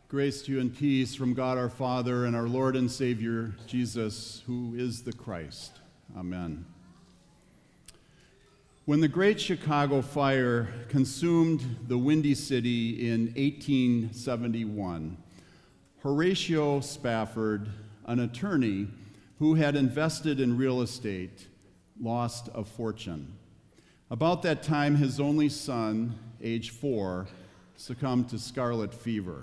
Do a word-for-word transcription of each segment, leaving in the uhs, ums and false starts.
Grace to you and peace from God our Father and our Lord and Savior, Jesus, who is the Christ. Amen. When the Great Chicago Fire consumed the Windy City in eighteen seventy-one, Horatio Spafford, an attorney who had invested in real estate, lost a fortune. About that time, his only son, age four, succumbed to scarlet fever.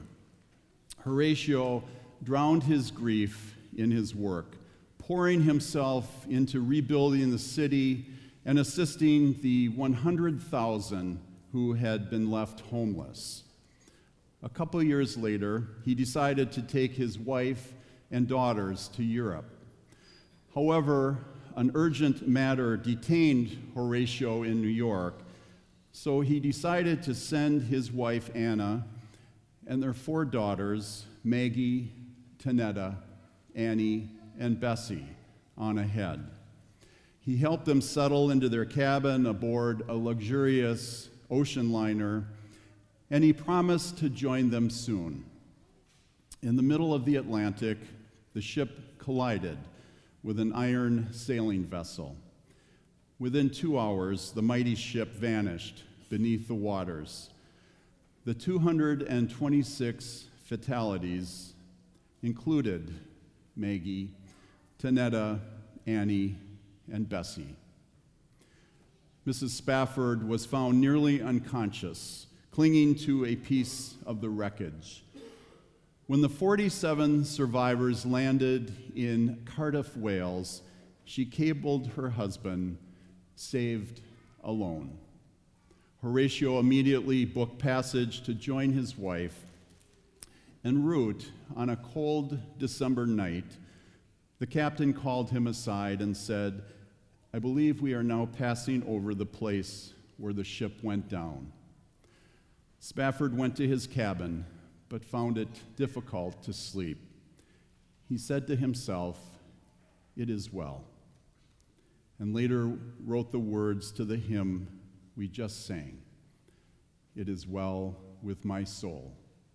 Horatio drowned his grief in his work, pouring himself into rebuilding the city and assisting the one hundred thousand who had been left homeless. A couple years later, he decided to take his wife and daughters to Europe. However, an urgent matter detained Horatio in New York, so he decided to send his wife Anna and their four daughters, Maggie, Tanetta, Annie, and Bessie, on ahead. He helped them settle into their cabin aboard a luxurious ocean liner, and he promised to join them soon. In the middle of the Atlantic, the ship collided with an iron sailing vessel. Within two hours, the mighty ship vanished beneath the waters. The two hundred twenty-six fatalities included Maggie, Tanetta, Annie, and Bessie. Missus Spafford was found nearly unconscious, clinging to a piece of the wreckage. When the forty-seven survivors landed in Cardiff, Wales, she cabled her husband, "Saved alone." Horatio immediately booked passage to join his wife. En route, on a cold December night, the captain called him aside and said, "I believe we are now passing over the place where the ship went down." Spafford went to his cabin, but found it difficult to sleep. He said to himself, "It is well," and later wrote the words to the hymn we just sang, "It is well with my soul."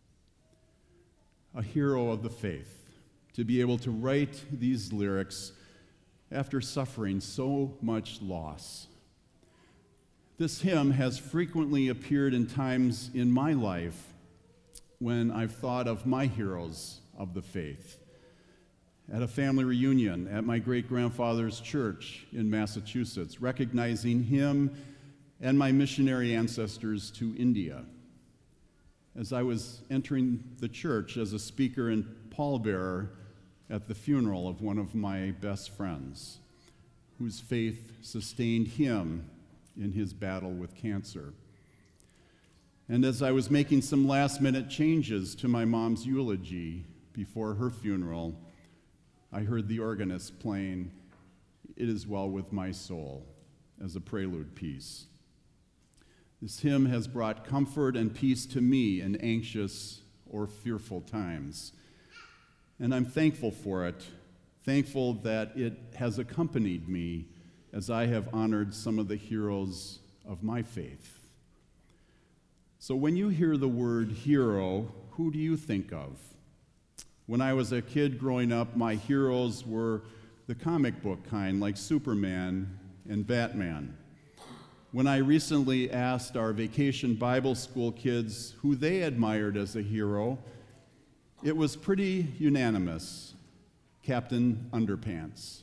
A hero of the faith, to be able to write these lyrics after suffering so much loss. This hymn has frequently appeared in times in my life when I've thought of my heroes of the faith. At a family reunion at my great-grandfather's church in Massachusetts, recognizing him and my missionary ancestors to India. As I was entering the church as a speaker and pallbearer at the funeral of one of my best friends, whose faith sustained him in his battle with cancer. And as I was making some last-minute changes to my mom's eulogy before her funeral, I heard the organist playing "It Is Well With My Soul" as a prelude piece. This hymn has brought comfort and peace to me in anxious or fearful times. And I'm thankful for it, thankful that it has accompanied me as I have honored some of the heroes of my faith. So when you hear the word hero, who do you think of? When I was a kid growing up, my heroes were the comic book kind, like Superman and Batman. When I recently asked our Vacation Bible School kids who they admired as a hero, it was pretty unanimous: Captain Underpants.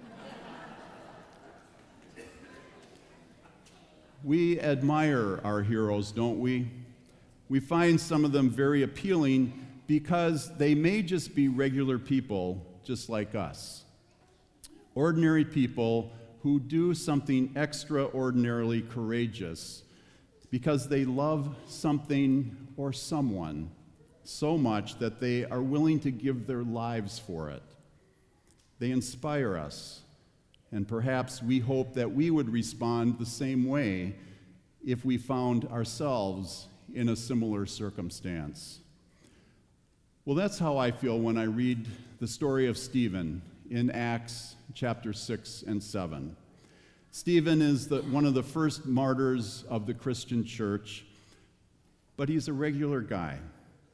We admire our heroes, don't we? We find some of them very appealing because they may just be regular people just like us. Ordinary people who do something extraordinarily courageous because they love something or someone so much that they are willing to give their lives for it. They inspire us, and perhaps we hope that we would respond the same way if we found ourselves in a similar circumstance. Well, that's how I feel when I read the story of Stephen in Acts chapter six and seven. Stephen is the, one of the first martyrs of the Christian church, but he's a regular guy.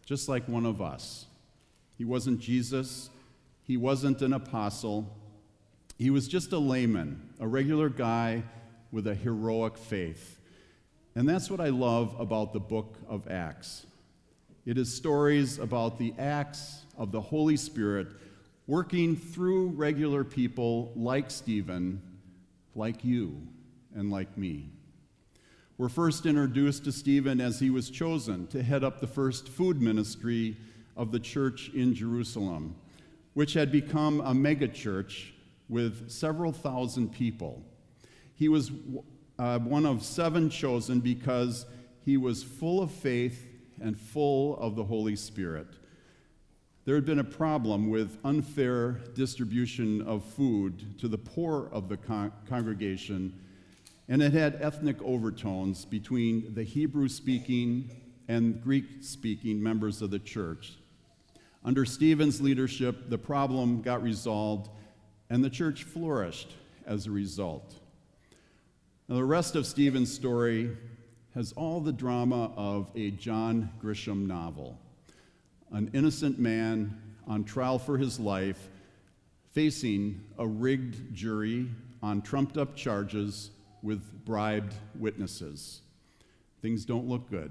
just like one of us. He wasn't Jesus. He wasn't an apostle. He was just a layman, a regular guy with a heroic faith. And that's what I love about the book of Acts. It is stories about the acts of the Holy Spirit working through regular people like Stephen, like you, and like me. We're first introduced to Stephen as he was chosen to head up the first food ministry of the church in Jerusalem, which had become a megachurch with several thousand people. He was uh, one of seven chosen because he was full of faith and full of the Holy Spirit. There had been a problem with unfair distribution of food to the poor of the con- congregation, and it had ethnic overtones between the Hebrew-speaking and Greek-speaking members of the church. Under Stephen's leadership, the problem got resolved, and the church flourished as a result. Now, the rest of Stephen's story has all the drama of a John Grisham novel. An innocent man on trial for his life, facing a rigged jury on trumped-up charges with bribed witnesses. Things don't look good.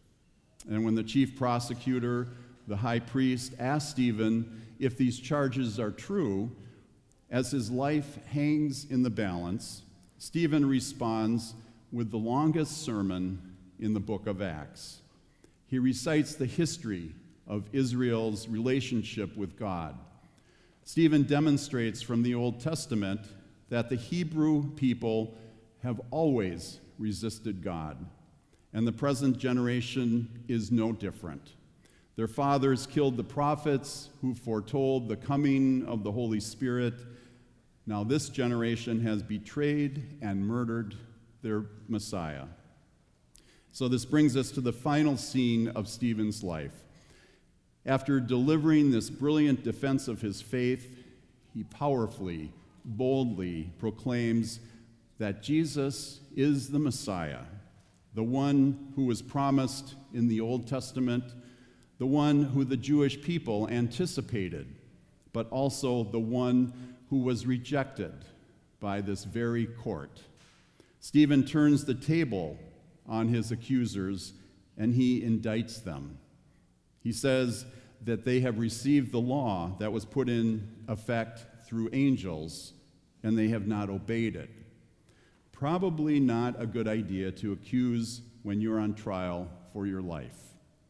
And when the chief prosecutor, the high priest, asked Stephen if these charges are true, as his life hangs in the balance, Stephen responds with the longest sermon in the book of Acts. He recites the history of Israel's relationship with God. Stephen demonstrates from the Old Testament that the Hebrew people have always resisted God, and the present generation is no different. Their fathers killed the prophets who foretold the coming of the Holy Spirit. Now this generation has betrayed and murdered their Messiah. So this brings us to the final scene of Stephen's life. After delivering this brilliant defense of his faith, he powerfully, boldly proclaims that Jesus is the Messiah, the one who was promised in the Old Testament, the one who the Jewish people anticipated, but also the one who was rejected by this very court. Stephen turns the table on his accusers and he indicts them. He says that they have received the law that was put in effect through angels and they have not obeyed it. Probably not a good idea to accuse when you're on trial for your life.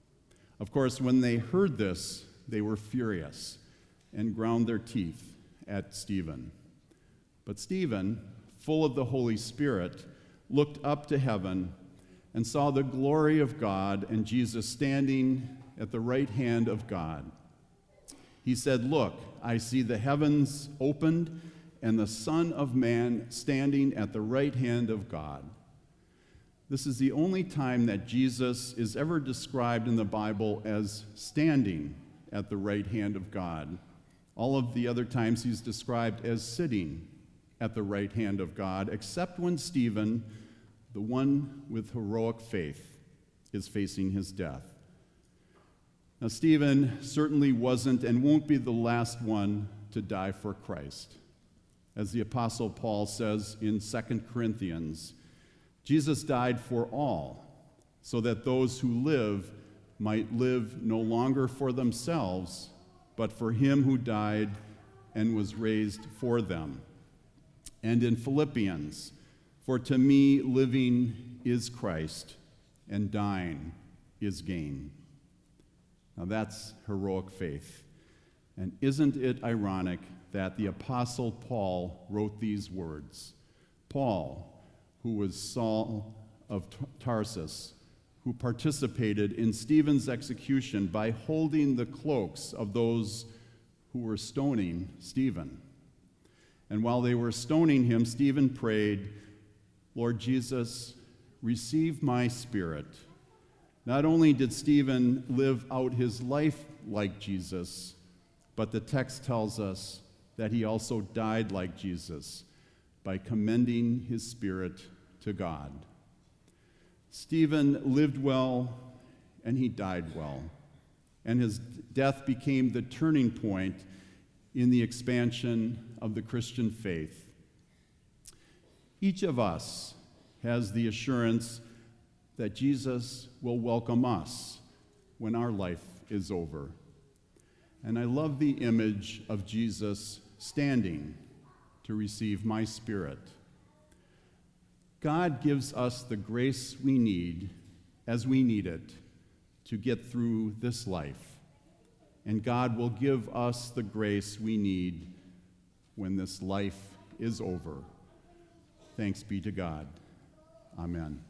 Of course, when they heard this, they were furious and ground their teeth at Stephen. But Stephen, full of the Holy Spirit, looked up to heaven and saw the glory of God and Jesus standing at the right hand of God. He said, "Look, I see the heavens opened and the Son of Man standing at the right hand of God." This is the only time that Jesus is ever described in the Bible as standing at the right hand of God. All of the other times he's described as sitting at the right hand of God, except when Stephen, the one with heroic faith, is facing his death. Now, Stephen certainly wasn't and won't be the last one to die for Christ. As the Apostle Paul says in Second Corinthians, Jesus died for all, so that those who live might live no longer for themselves, but for him who died and was raised for them. And in Philippians, for to me living is Christ, and dying is gain. Now that's heroic faith. And isn't it ironic that the Apostle Paul wrote these words? Paul, who was Saul of Tarsus, who participated in Stephen's execution by holding the cloaks of those who were stoning Stephen. And while they were stoning him, Stephen prayed, "Lord Jesus, receive my spirit." Not only did Stephen live out his life like Jesus, but the text tells us that he also died like Jesus by commending his spirit to God. Stephen lived well and he died well. and his death became the turning point in the expansion of the Christian faith. Each of us has the assurance that Jesus will welcome us when our life is over. And I love the image of Jesus standing to receive my spirit. God gives us the grace we need as we need it to get through this life. And God will give us the grace we need when this life is over. Thanks be to God. Amen.